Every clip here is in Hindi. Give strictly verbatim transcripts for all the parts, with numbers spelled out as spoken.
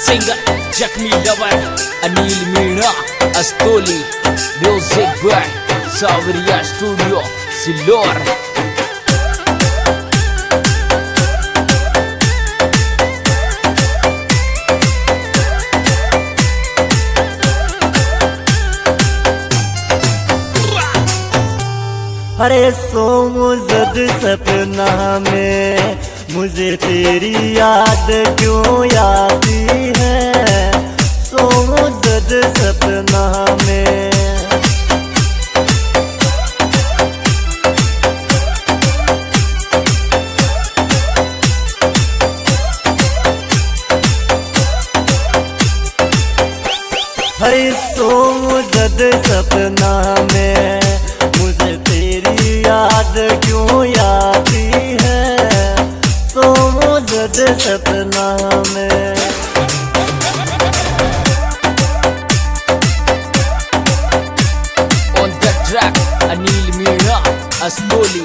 सिंगर जख्मी lover Anil Meena Astoli, music by Sanwariya studio Sillor. अरे सोमू जद सपना में मुझे तेरी याद क्यों आती है, सोमू जद सपना में। अरे सोमू जद सपना में मुझे तेरी याद क्यों आती है, सोमू जद सपना में। On the track Anil Meena अस्तोली।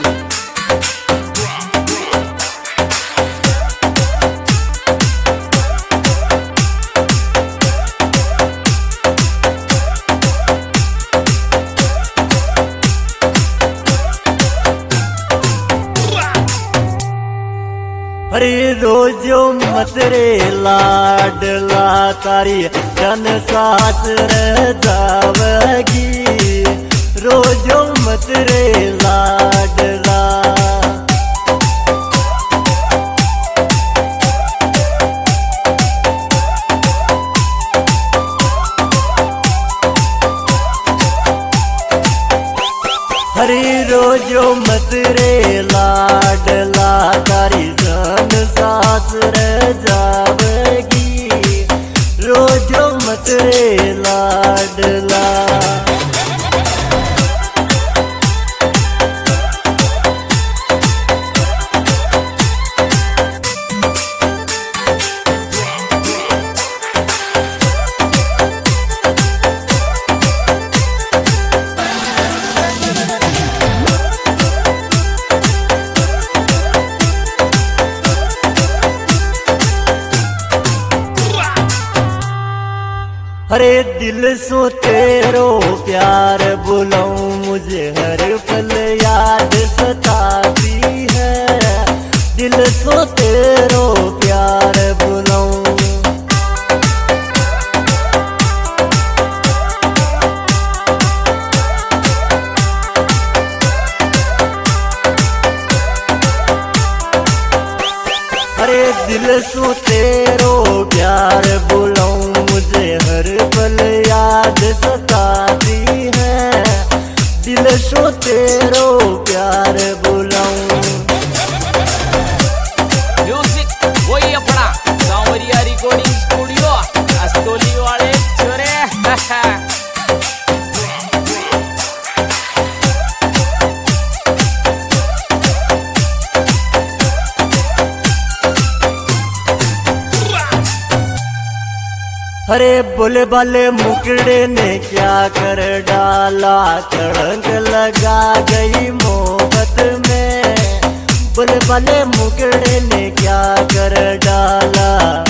अरे रोजो मतरे लाडला तारी जन सास रह जावगी, रोजो मतरे लाडला। हरी रोजो मतरे लाडला तारी जन सास रह जावेगी, रोजो मतरे लाडला। अरे दिल सो तेरो प्यार बुलाऊं, मुझे हर पल याद सताती है, दिल सो तेरो प्यार बुलाऊं। अरे दिल सो तेरो प्यार बुलाऊं, मुझे हर पल याद सताती है, दिल सो तेरो प्यार बुलाऊं। म्यूजिक वही अपना सावरिया रिकॉर्डिंग स्टूडियो अस्तोली वाले छोरे। अरे बोले बाले मुकड़े ने क्या कर डाला, तड़ंग लगा गई मोहब्बत में, बोले बाले मुकड़े ने क्या कर डाला।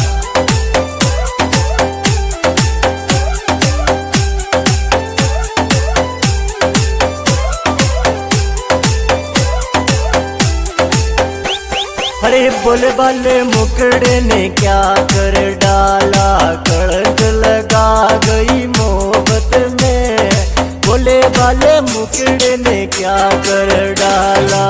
अरे बोले बाले मुकड़े ने क्या कर डाला, कड़क लगा गई मोहब्बत में, बोले बाले मुकड़े ने क्या कर डाला।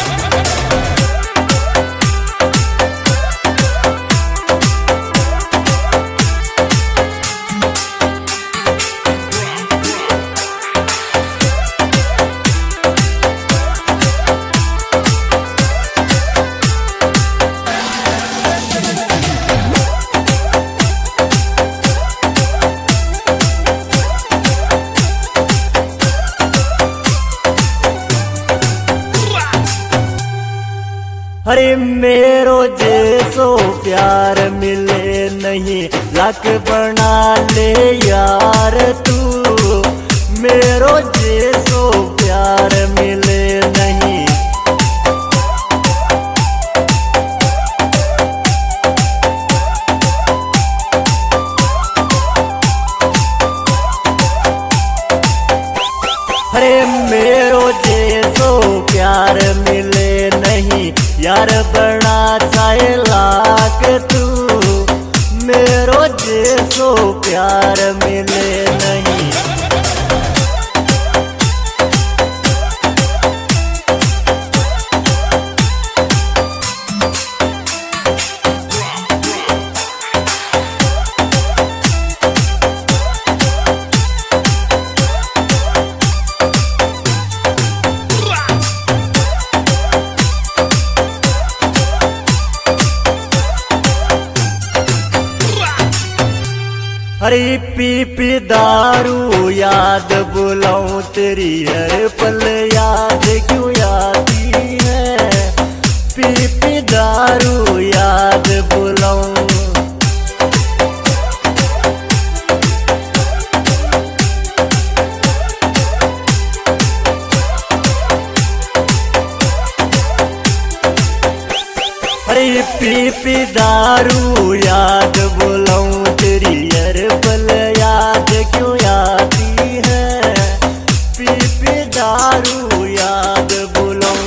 अरे मेरो जैसो प्यार मिले नहीं, लक बना ले यार तू, मेरो जैसो प्यार मिले नहीं। के तू मेरो जैसो प्यार मिले नहीं। अरे पी पी दारू याद बुलाऊं तेरी हर पल याद क्यों आती है। पी पी दारू याद बुलाऊं। अरे पी पी दारू याद बुलाऊं तेरी हर पल याद क्यों आती है। पी पी दारू याद बुलाऊं।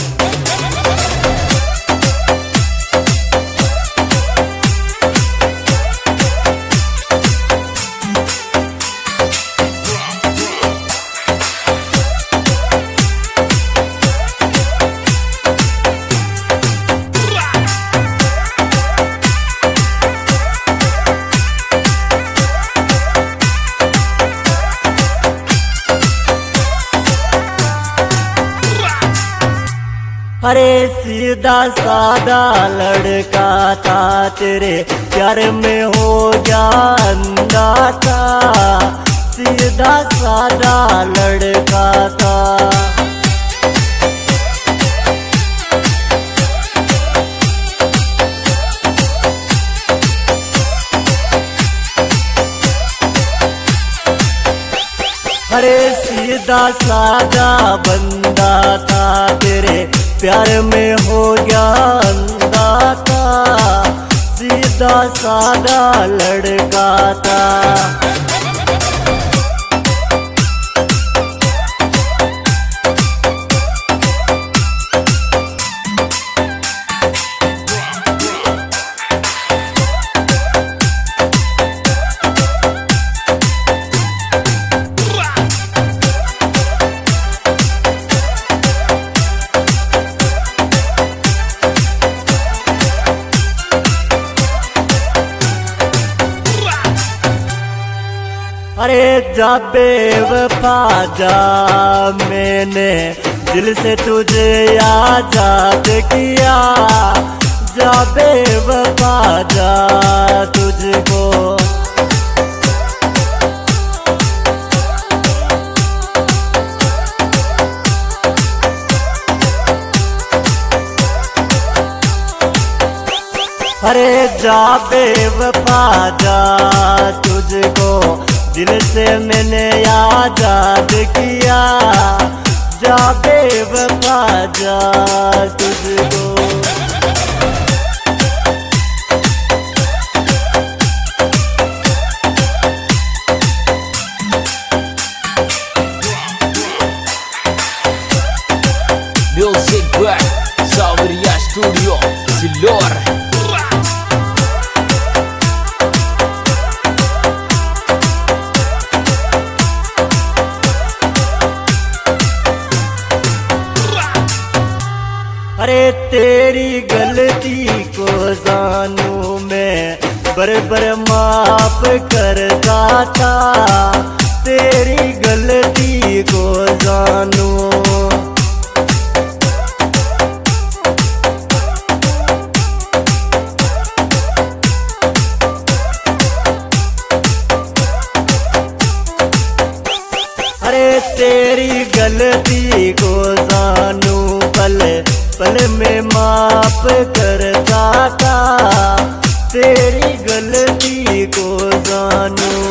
अरे सीधा सादा लड़का था तेरे प्यार में हो गया अंधा था। सीधा सादा लड़का था। अरे सीधा सादा बंदा था तेरे प्यार में हो गया अंधा था। सीधा सादा लड़का था। अरे जा बेवफा जा, मैंने दिल से तुझे आजाद किया। जा बेवफा जा तुझको। अरे जा बेवफा जा तुझको, दिल से मैंने आजाद किया। जा बेवफा जा तुझको। Music Work, Sauriya Studio, Silor. अरे तेरी गलती को जानू मैं, बर बर माफ करता था। तेरी गलती को जानू। अरे तेरी गलती को जानू, पल पल में माफ करता था। तेरी गलती को जानू।